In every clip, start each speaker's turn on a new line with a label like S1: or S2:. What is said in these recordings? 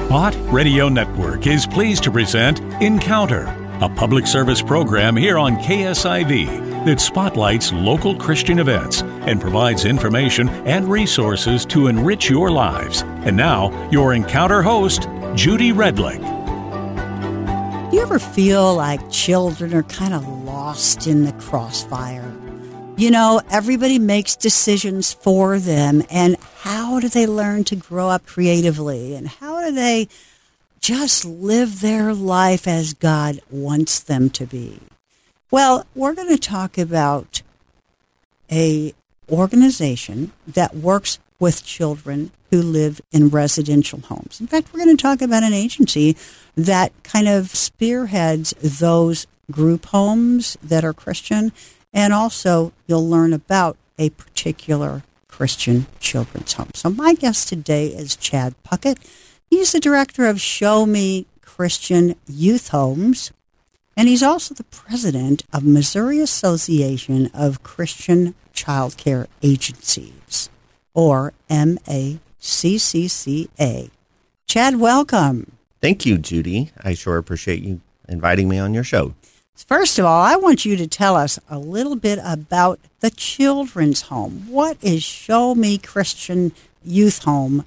S1: Hot Radio Network is pleased to present Encounter, a public service program here on KSIV that spotlights local Christian events and provides information and resources to enrich your lives. And now, your Encounter host, Judy Redlick.
S2: Do you ever feel like children are kind of lost in the crossfire? You know, everybody makes decisions for them, and how do they learn to grow up creatively? And how do they just live their life as God wants them to be? Well, we're going to talk about an organization that works with children who live in residential homes. In fact, we're going to talk about an agency that kind of spearheads those group homes that are Christian. And also, you'll learn about a particular Christian children's home. So my guest today is Chad Puckett. He's the director of Show Me Christian Youth Homes, and he's also the president of Missouri Association of Christian Child Care Agencies, or MACCCA. Chad, welcome.
S3: Thank you, Judy. I sure appreciate you inviting me on your show.
S2: First of all, I want you to tell us a little bit about the children's home. What is Show Me Christian Youth Home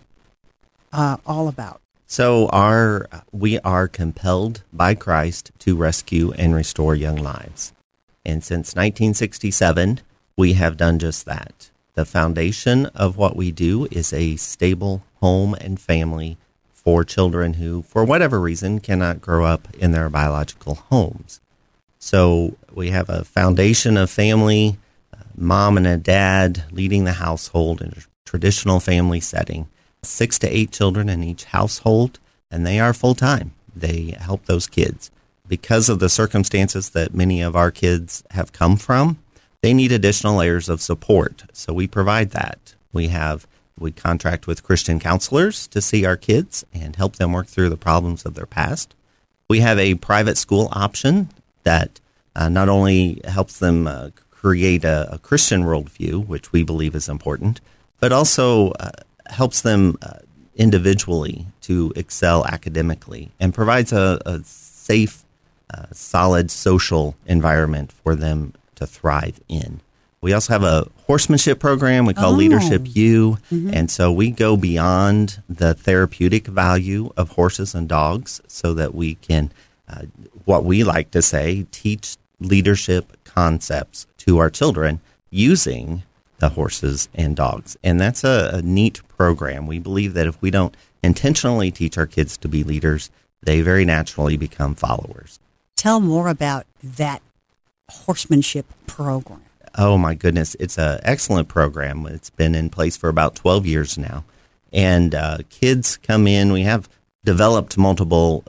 S2: all about?
S3: So we are compelled by Christ to rescue and restore young lives. And since 1967, we have done just that. The foundation of what we do is a stable home and family for children who, for whatever reason, cannot grow up in their biological homes. So we have a foundation of family, mom and a dad leading the household in a traditional family setting, 6 to 8 children in each household, and they are full-time. They help those kids. Because of the circumstances that many of our kids have come from, they need additional layers of support. So we provide that. We contract with Christian counselors to see our kids and help them work through the problems of their past. We have a private school option that not only helps them create a Christian worldview, which we believe is important, but also helps them individually to excel academically and provides a safe, solid social environment for them to thrive in. We also have a horsemanship program we call Leadership U, and so we go beyond the therapeutic value of horses and dogs so that we can what we like to say, teach leadership concepts to our children using the horses and dogs. And that's a neat program. We believe that if we don't intentionally teach our kids to be leaders, they very naturally become followers.
S2: Tell more about that horsemanship program.
S3: Oh, my goodness. It's an excellent program. It's been in place for about 12 years now. And kids come in. We have developed multiple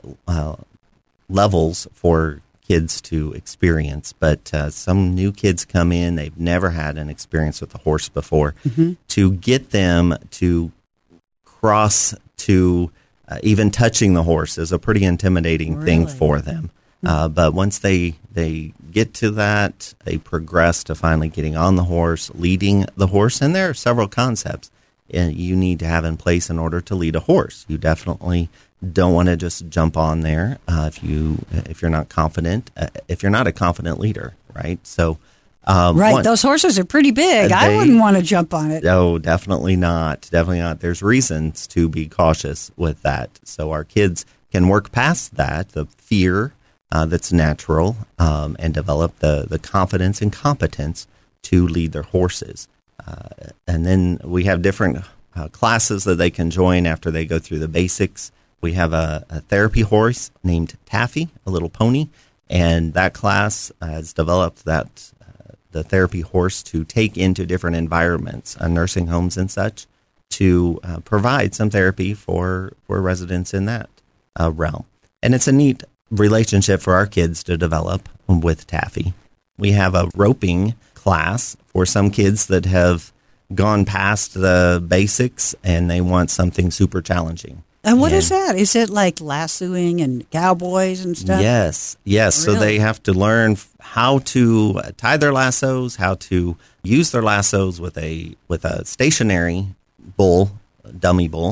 S3: levels for kids to experience, but some new kids come in, they've never had an experience with a horse before. To get them to cross to even touching the horse is a pretty intimidating thing for them. But once they get to that, they progress to finally getting on the horse, leading the horse, and there are several concepts you need to have in place in order to lead a horse. You definitely don't want to just jump on there if you're not confident. If you're not a confident leader, right? So,
S2: those horses are pretty big. I wouldn't want to jump on it.
S3: No, definitely not. Definitely not. There's reasons to be cautious with that. So our kids can work past that, the fear that's natural, and develop the confidence and competence to lead their horses. And then we have different classes that they can join after they go through the basics. We have a therapy horse named Taffy, a little pony, and that class has developed the therapy horse to take into different environments, nursing homes and such, to provide some therapy for residents in that realm. And it's a neat relationship for our kids to develop with Taffy. We have a roping class for some kids that have gone past the basics and they want something super challenging.
S2: And what is that? Is it like lassoing and cowboys and stuff?
S3: Yes.
S2: Really?
S3: So they have to learn how to tie their lassos, how to use their lassos with a stationary bull, dummy bull,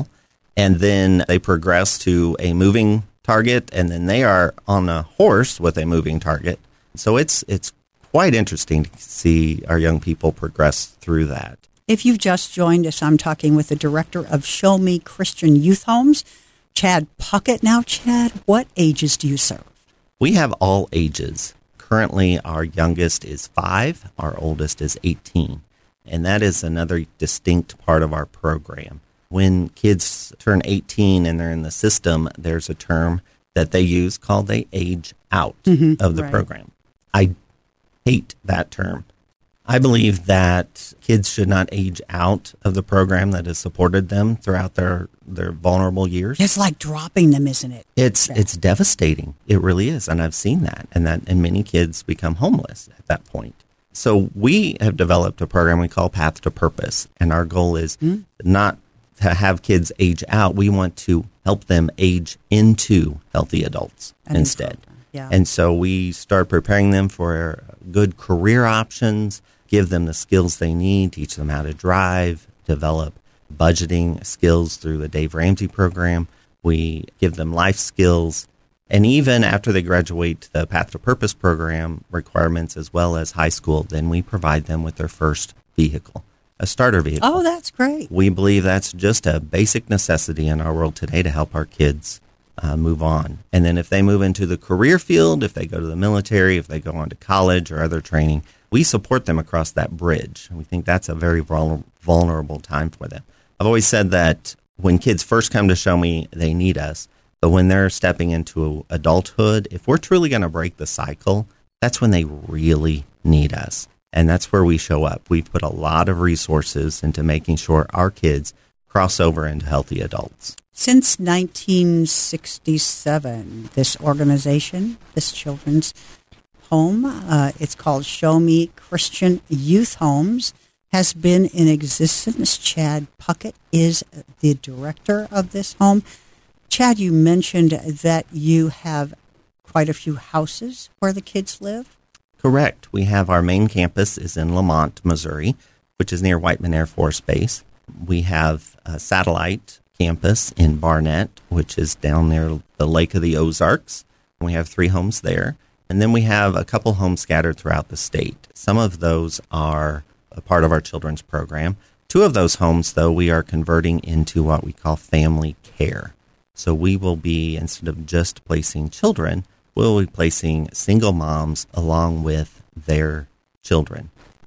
S3: and then they progress to a moving target, and then they are on a horse with a moving target. So it's quite interesting to see our young people progress through that.
S2: If you've just joined us, I'm talking with the director of Show Me Christian Youth Homes, Chad Puckett. Now, Chad, what ages do you serve?
S3: We have all ages. Currently, our youngest is 5, our oldest is 18, and that is another distinct part of our program. When kids turn 18 and they're in the system, there's a term that they use called they age out of the program. I hate that term. I believe that kids should not age out of the program that has supported them throughout their vulnerable years.
S2: It's like dropping them, isn't it?
S3: It's devastating. It really is. And I've seen that. And many kids become homeless at that point. So we have developed a program we call Path to Purpose. And our goal is not to have kids age out. We want to help them age into healthy adults instead.
S2: Yeah.
S3: And so we start preparing them for good career options, give them the skills they need, teach them how to drive, develop budgeting skills through the Dave Ramsey program. We give them life skills. And even after they graduate the Path to Purpose program requirements as well as high school, then we provide them with their first vehicle, a starter vehicle.
S2: Oh, that's great.
S3: We believe that's just a basic necessity in our world today to help our kids move on. And then if they move into the career field, if they go to the military, if they go on to college or other training, we support them across that bridge. We think that's a very vulnerable time for them. I've always said that when kids first come to Show Me, they need us. But when they're stepping into adulthood, if we're truly going to break the cycle, that's when they really need us. And that's where we show up. We've put a lot of resources into making sure our kids cross over into healthy adults.
S2: Since 1967, this organization, this children's home, it's called Show Me Christian Youth Homes, has been in existence. Chad Puckett is the director of this home. Chad, you mentioned that you have quite a few houses where the kids live.
S3: Correct. We have our main campus is in Lamont, Missouri, which is near Whiteman Air Force Base. We have a satellite campus in Barnett, which is down near the Lake of the Ozarks. We have 3 homes there. And then we have a couple homes scattered throughout the state. Some of those are a part of our children's program. 2 of those homes, though, we are converting into what we call family care. So we will be, instead of just placing children, we'll be placing single moms along with their children.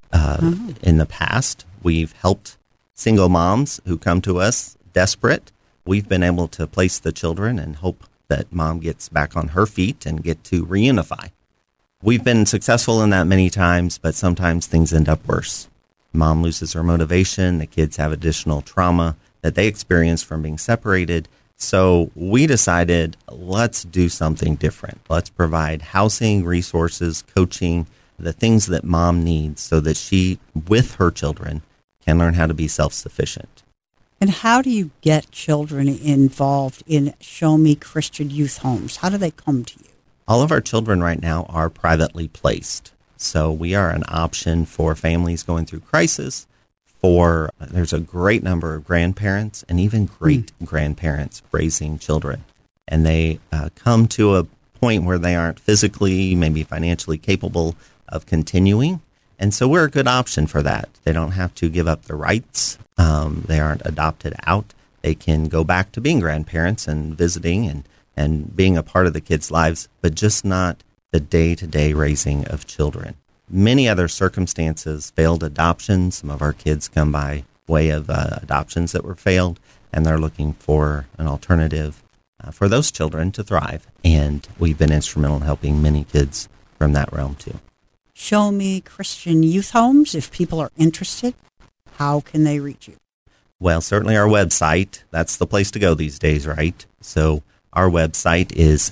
S3: In the past, we've helped single moms who come to us desperate. We've been able to place the children and hope that mom gets back on her feet and get to reunify. We've been successful in that many times, but sometimes things end up worse. Mom loses her motivation. The kids have additional trauma that they experience from being separated. So we decided, let's do something different. Let's provide housing, resources, coaching, the things that mom needs so that she, with her children, can learn how to be self-sufficient.
S2: And how do you get children involved in Show Me Christian Youth Homes? How do they come to you?
S3: All of our children right now are privately placed. So we are an option for families going through crisis. There's a great number of grandparents and even great-grandparents raising children. And they come to a point where they aren't physically, maybe financially capable of continuing. And so we're a good option for that. They don't have to give up their rights. They aren't adopted out. They can go back to being grandparents and visiting and being a part of the kids' lives, but just not the day-to-day raising of children. Many other circumstances, failed adoptions. Some of our kids come by way of adoptions that were failed, and they're looking for an alternative for those children to thrive. And we've been instrumental in helping many kids from that realm, too.
S2: Show Me Christian Youth Homes. If people are interested, how can they reach you?
S3: Well, certainly our website. That's the place to go these days, right? So our website is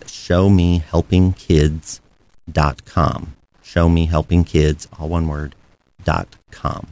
S3: showmehelpingkids.com. showmehelpingkids, all one word, .com.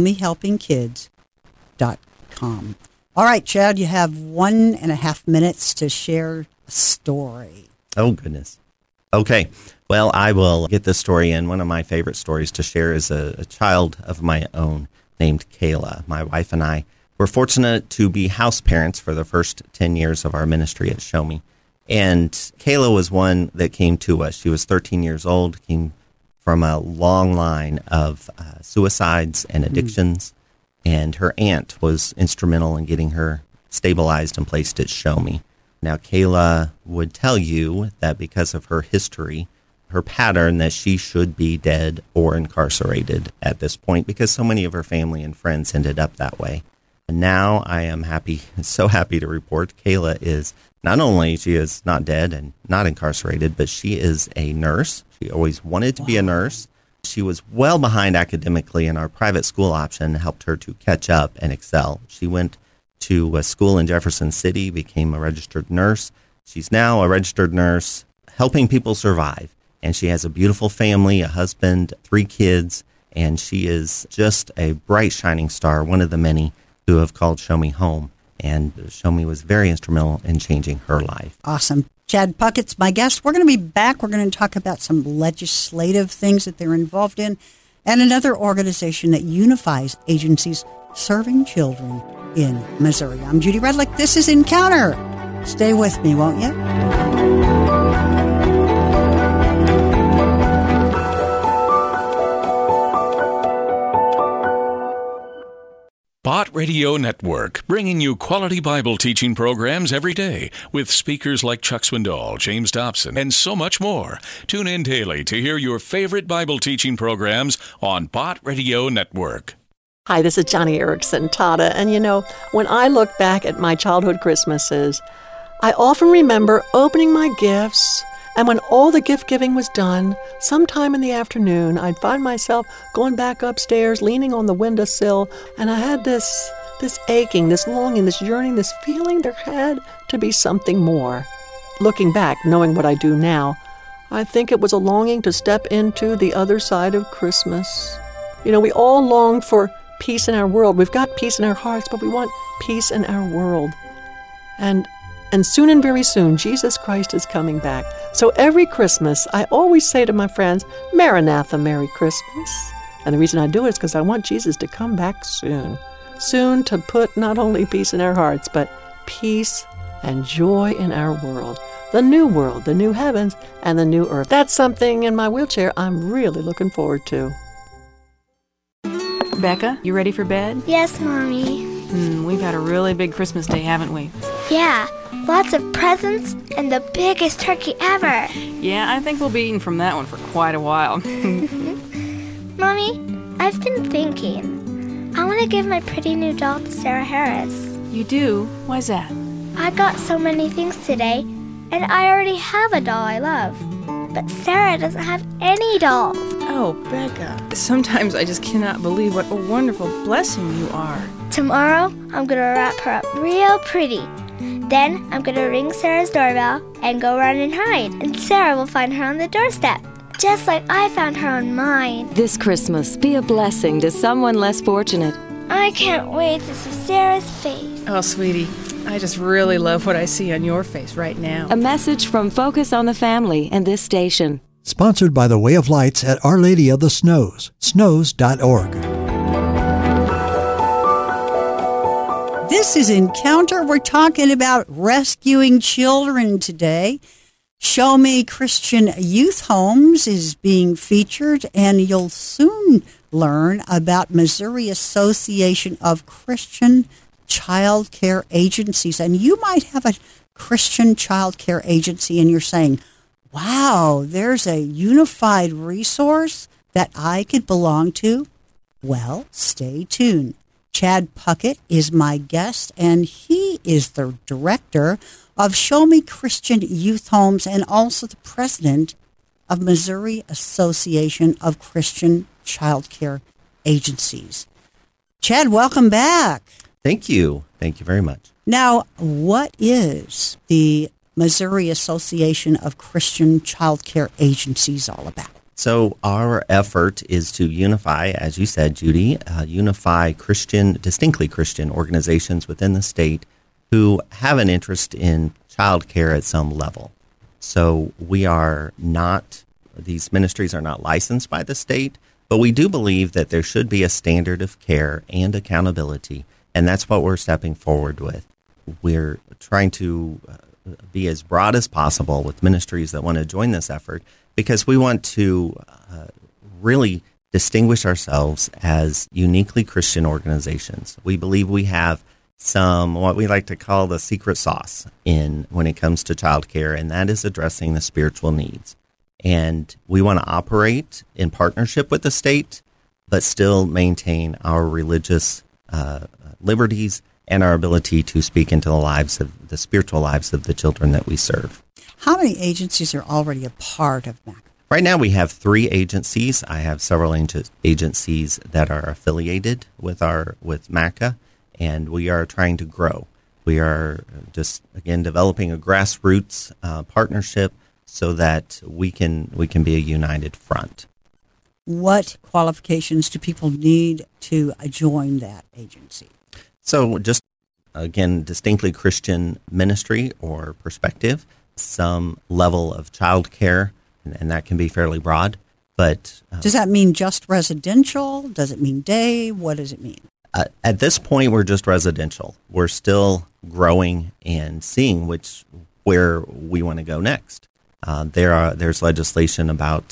S2: showmehelpingkids.com. All right, Chad, you have 1.5 minutes to share a story.
S3: Oh, goodness. Okay. Well, I will get this story in. One of my favorite stories to share is a child of my own named Kayla. My wife and I we're fortunate to be house parents for the first 10 years of our ministry at Show Me. And Kayla was one that came to us. She was 13 years old, came from a long line of suicides and addictions. And her aunt was instrumental in getting her stabilized and placed at Show Me. Now, Kayla would tell you that because of her history, her pattern, that she should be dead or incarcerated at this point because so many of her family and friends ended up that way. And now I am so happy to report Kayla is not only she is not dead and not incarcerated, but she is a nurse. She always wanted to be a nurse. She was well behind academically, and our private school option helped her to catch up and excel. She went to a school in Jefferson City, became a registered nurse. She's now a registered nurse helping people survive. And she has a beautiful family, a husband, 3 kids, and she is just a bright, shining star, one of the many who have called Show Me home. And Show Me was very instrumental in changing her life.
S2: Awesome. Chad Puckett's my guest. We're going to be back. We're going to talk about some legislative things that they're involved in and another organization that unifies agencies serving children in Missouri. I'm Judy Redlick. This is Encounter. Stay with me, won't you?
S1: Bott Radio Network, bringing you quality Bible teaching programs every day with speakers like Chuck Swindoll, James Dobson, and so much more. Tune in daily to hear your favorite Bible teaching programs on Bott Radio Network.
S4: Hi, this is Johnny Erickson Tata, and when I look back at my childhood Christmases, I often remember opening my gifts, and when all the gift-giving was done, sometime in the afternoon, I'd find myself going back upstairs, leaning on the windowsill, and I had this aching, this longing, this yearning, this feeling there had to be something more. Looking back, knowing what I do now, I think it was a longing to step into the other side of Christmas. We all long for peace in our world. We've got peace in our hearts, but we want peace in our world. And soon and very soon, Jesus Christ is coming back. So every Christmas, I always say to my friends, Maranatha, Merry Christmas. And the reason I do it is because I want Jesus to come back soon. Soon to put not only peace in our hearts, but peace and joy in our world. The new heavens, and the new earth. That's something in my wheelchair I'm really looking forward to.
S5: Becca, you ready for bed?
S6: Yes, Mommy.
S5: We've had a really big Christmas day, haven't we?
S6: Yeah, lots of presents and the biggest turkey ever.
S5: Yeah, I think we'll be eating from that one for quite a while.
S6: Mommy, I've been thinking. I want to give my pretty new doll to Sarah Harris.
S5: You do? Why's that?
S6: I got so many things today, and I already have a doll I love. But Sarah doesn't have any dolls.
S5: Oh, Becca, sometimes I just cannot believe what a wonderful blessing you are.
S6: Tomorrow, I'm going to wrap her up real pretty. Then, I'm going to ring Sarah's doorbell and go run and hide, and Sarah will find her on the doorstep, just like I found her on mine.
S7: This Christmas, be a blessing to someone less fortunate.
S6: I can't wait to see Sarah's face.
S5: Oh, sweetie, I just really love what I see on your face right now.
S7: A message from Focus on the Family and this station.
S8: Sponsored by the Way of Lights at Our Lady of the Snows, snows.org.
S2: This is Encounter. We're talking about rescuing children today. Show Me Christian Youth Homes is being featured, and you'll soon learn about Missouri Association of Christian Child Care Agencies. And you might have a Christian child care agency, and you're saying, wow, there's a unified resource that I could belong to. Well, stay tuned. Chad Puckett is my guest, and he is the director of Show Me Christian Youth Homes and also the president of Missouri Association of Christian Child Care Agencies. Chad, welcome back.
S3: Thank you. Thank you very much.
S2: Now, what is the Missouri Association of Christian Child Care Agencies all about?
S3: So our effort is to unify, as you said, Judy, unify distinctly Christian organizations within the state who have an interest in child care at some level. So these ministries are not licensed by the state, but we do believe that there should be a standard of care and accountability And that's what we're stepping forward with. We're trying to be as broad as possible with ministries that want to join this effort, because we want to really distinguish ourselves as uniquely Christian organizations. We believe we have some, what we like to call the secret sauce when it comes to childcare, and that is addressing the spiritual needs. And we want to operate in partnership with the state, but still maintain our religious liberties and our ability to speak into the spiritual lives of the children that we serve.
S2: How many agencies are already a part of MACA?
S3: Right now we have 3 agencies. I have several agencies that are affiliated with MACA, and we are trying to grow. We are just, again, developing a grassroots partnership so that we can be a united front.
S2: What qualifications do people need to join that agency?
S3: So just, again, distinctly Christian ministry or perspective, some level of child care, and that can be fairly broad. But
S2: does that mean just residential? Does it mean day? What does it mean?
S3: At this point, we're just residential. We're still growing and seeing where we want to go next. There's legislation about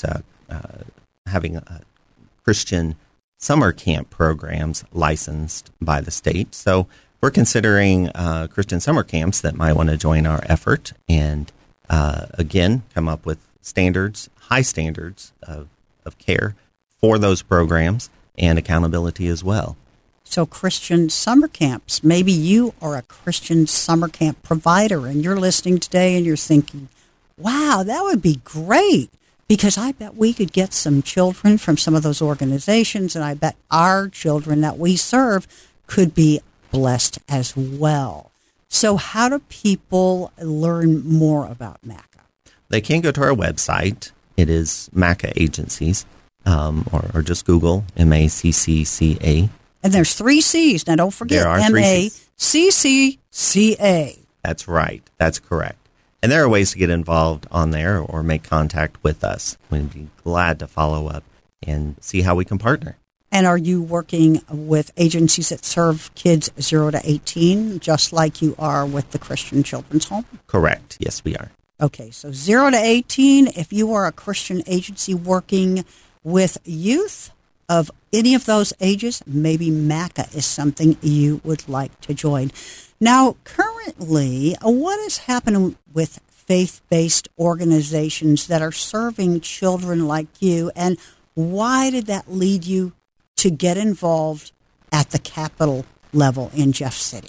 S3: having Christian summer camp programs licensed by the state. So we're considering Christian summer camps that might want to join our effort and, again, come up with high standards of care for those programs and accountability as well.
S2: So Christian summer camps, maybe you are a Christian summer camp provider and you're listening today and you're thinking, wow, that would be great, because I bet we could get some children from some of those organizations, and I bet our children that we serve could be blessed as well. So how do people learn more about MACA?
S3: They can go to our website. It is MACA Agencies, or just Google MACCCA.
S2: And there's 3 C's. Now, don't forget,
S3: there are 3 C's.
S2: MACCCA.
S3: That's right. That's correct. And there are ways to get involved on there or make contact with us. We'd be glad to follow up and see how we can partner.
S2: And are you working with agencies that serve kids 0 to 18, just like you are with the Christian Children's Home?
S3: Correct. Yes, we are.
S2: Okay, so 0 to 18, if you are a Christian agency working with youth of any of those ages, maybe MACA is something you would like to join. Now, currently, what is happening with faith-based organizations that are serving children like you, and why did that lead you to get involved at the capital level in Jeff City?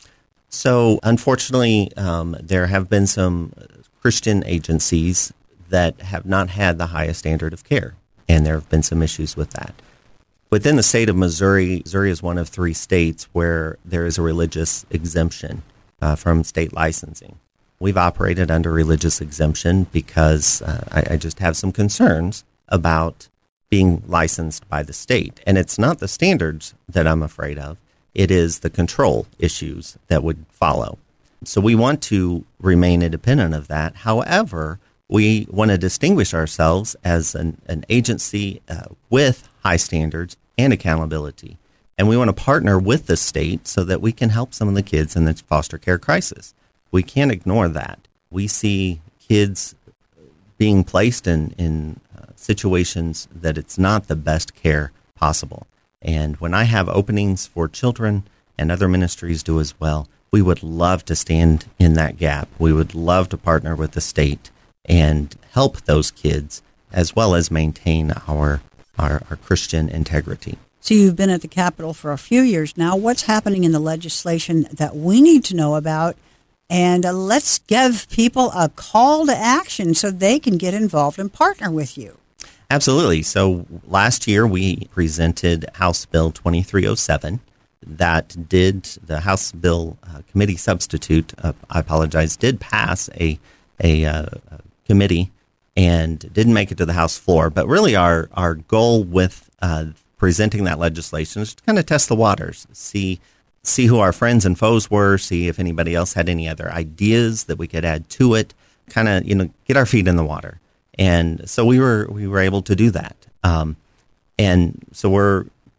S3: So, unfortunately, there have been some Christian agencies that have not had the highest standard of care, and there have been some issues with that. Within the state of Missouri, Missouri is one of 3 states where there is a religious exemption from state licensing. We've operated under religious exemption because I just have some concerns about being licensed by the state. And it's not the standards that I'm afraid of. It is the control issues that would follow. So we want to remain independent of that. However, we want to distinguish ourselves as an agency with high standards and accountability. And we want to partner with the state so that we can help some of the kids in the foster care crisis. We can't ignore that. We see kids being placed in situations that it's not the best care possible. And when I have openings for children, and other ministries do as well, we would love to stand in that gap. We would love to partner with the state and help those kids, as well as maintain our Christian integrity.
S2: So you've been at the Capitol for a few years now. What's happening in the legislation that we need to know about? And let's give people a call to action so they can get involved and partner with you.
S3: Absolutely. So last year we presented House Bill 2307. That did, the House Bill committee substitute, did pass a committee and didn't make it to the House floor. But really our goal with presenting that legislation is to kind of test the waters, see who our friends and foes were, see if anybody else had any other ideas that we could add to it, kind of, get our feet in the water. And so we were able to do that. And so we're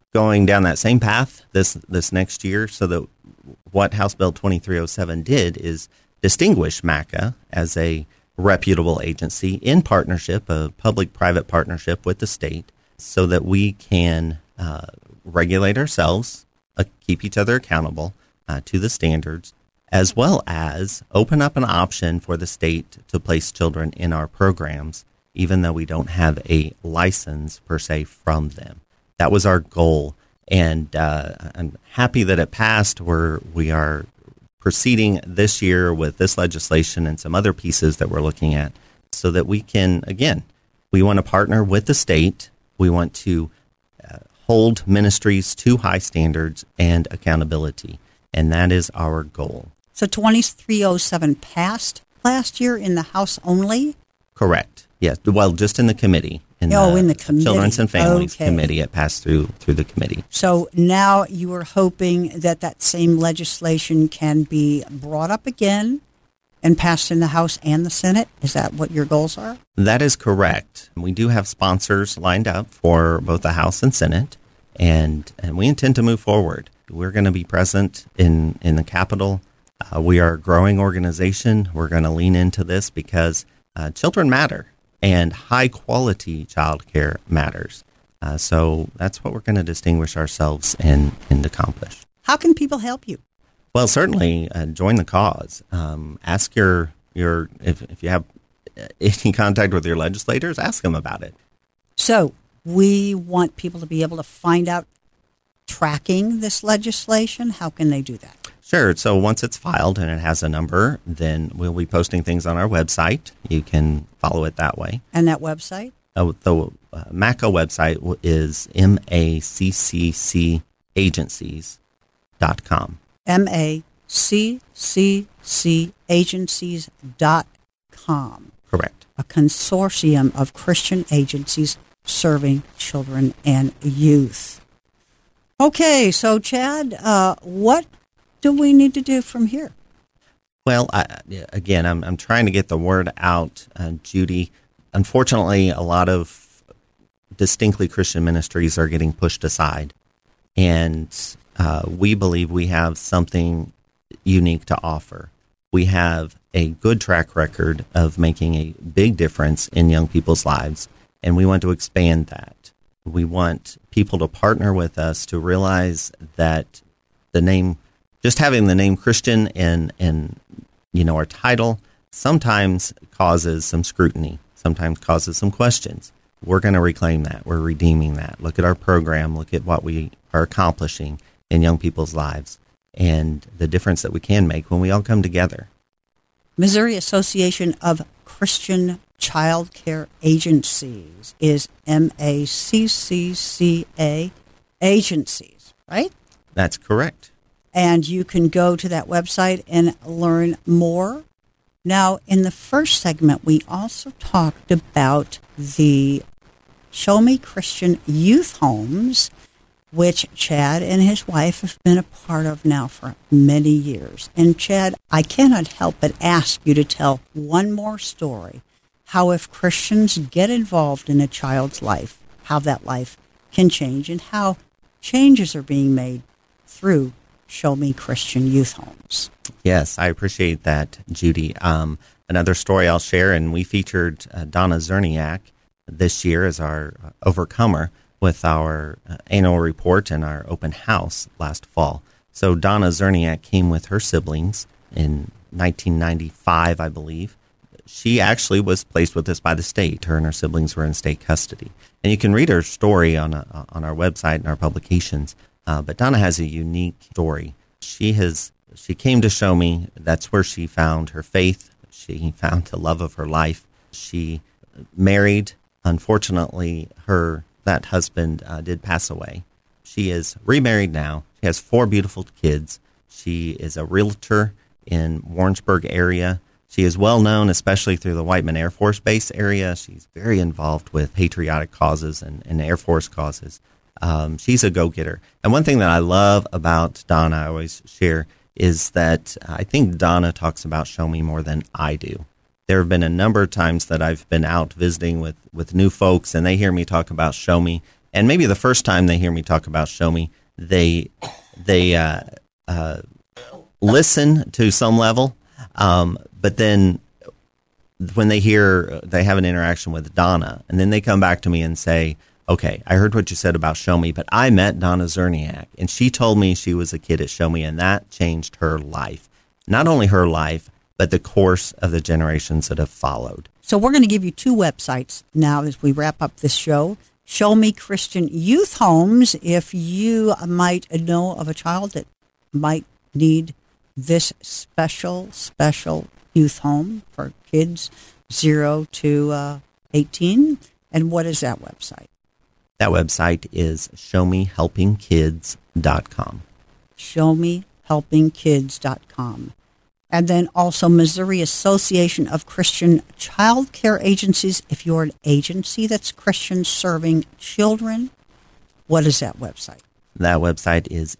S3: going down that same path this next year, so that what House Bill 2307 did is distinguish MACA as a reputable agency in partnership, a public-private partnership with the state, so that we can regulate ourselves, keep each other accountable to the standards, as well as open up an option for the state to place children in our programs, even though we don't have a license per se from them. That was our goal, and I'm happy that it passed. We are proceeding this year with this legislation and some other pieces that we're looking at, so that we can, again, we want to partner with the state. We want to hold ministries to high standards and accountability, and that is our goal.
S2: So 2307 passed last year in the House only?
S3: Correct. Yes. Well, just in the committee. In the committee. Children's and Families Committee. It passed through the committee.
S2: So now you are hoping that same legislation can be brought up again and passed in the House and the Senate? Is that what your goals are?
S3: That is correct. We do have sponsors lined up for both the House and Senate, and we intend to move forward. We're going to be present in the Capitol. We are a growing organization. We're going to lean into this because children matter, and high-quality child care matters. So that's what we're going to distinguish ourselves and accomplish.
S2: How can people help you?
S3: Well, certainly join the cause. Ask your if you have any contact with your legislators, ask them about it.
S2: So we want people to be able to find out tracking this legislation. How can they do that?
S3: Sure. So once it's filed and it has a number, then we'll be posting things on our website. You can follow it that way.
S2: And that website?
S3: The MACA website is macccagencies.com.
S2: macccagencies.com.
S3: Correct.
S2: A consortium of Christian agencies serving children and youth. Okay, so Chad, what do we need to do from here?
S3: Well, again, I'm trying to get the word out, Judy. Unfortunately, a lot of distinctly Christian ministries are getting pushed aside, and we believe we have something unique to offer. We have a good track record of making a big difference in young people's lives, and we want to expand that. We want people to partner with us to realize that just having the name Christian in our title sometimes causes some scrutiny, sometimes causes some questions. We're going to reclaim that. We're redeeming that. Look at our program. Look at what we are accomplishing in young people's lives and the difference that we can make when we all come together.
S2: Missouri Association of Christian Child Care Agencies is MACCCA agencies, right?
S3: That's correct.
S2: And you can go to that website and learn more. Now, in the first segment, we also talked about the Show Me Christian Youth Homes, which Chad and his wife have been a part of now for many years. And Chad, I cannot help but ask you to tell one more story, how if Christians get involved in a child's life, how that life can change and how changes are being made through Show Me Christian Youth Homes.
S3: Yes, I appreciate that, Judy. Another story I'll share, and we featured Donna Zerniak this year as our overcomer with our annual report and our open house last fall. So Donna Zerniak came with her siblings in 1995, I believe. She actually was placed with us by the state. Her and her siblings were in state custody. And you can read her story on our website and our publications. But Donna has a unique story. She came to Show Me. That's where she found her faith. She found the love of her life. She married. Unfortunately, that husband did pass away. She is remarried now. She has 4 beautiful kids. She is a realtor in Warrensburg area. She is well known, especially through the Whiteman Air Force Base area. She's very involved with patriotic causes and Air Force causes. She's a go-getter. And one thing that I love about Donna, I always share, is that I think Donna talks about Show Me more than I do. There have been a number of times that I've been out visiting with new folks, and they hear me talk about Show Me, And maybe the first time they hear me talk about Show Me, they listen to some level, but then when they have an interaction with Donna, and then they come back to me and say, okay, I heard what you said about Show Me, but I met Donna Zerniak, and she told me she was a kid at Show Me, and that changed her life. Not only her life, but the course of the generations that have followed.
S2: So we're going to give you 2 websites now as we wrap up this show. Show Me Christian Youth Homes, if you might know of a child that might need this special youth home for kids 0 to 18. And what is that website?
S3: That website is showmehelpingkids.com.
S2: Showmehelpingkids.com. And then also Missouri Association of Christian Child Care Agencies. If you're an agency that's Christian serving children, what is that website?
S3: That website is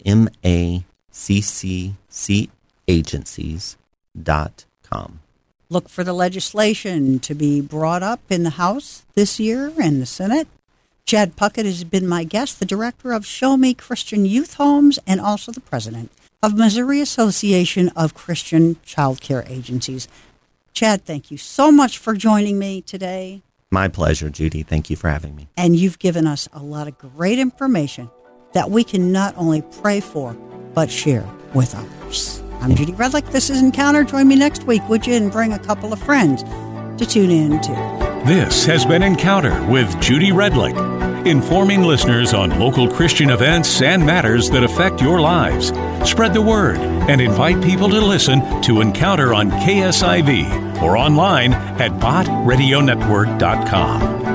S3: macccagencies.com.
S2: Look for the legislation to be brought up in the House this year and the Senate. Chad Puckett has been my guest, the director of Show Me Christian Youth Homes and also the president of Missouri Association of Christian Child Care Agencies. Chad, thank you so much for joining me today.
S3: My pleasure, Judy. Thank you for having me.
S2: And you've given us a lot of great information that we can not only pray for, but share with others. I'm Judy Redlick. This is Encounter. Join me next week, would you, and bring a couple of friends to tune in to.
S1: This has been Encounter with Judy Redlick, informing listeners on local Christian events and matters that affect your lives. Spread the word and invite people to listen to Encounter on KSIV or online at botradionetwork.com.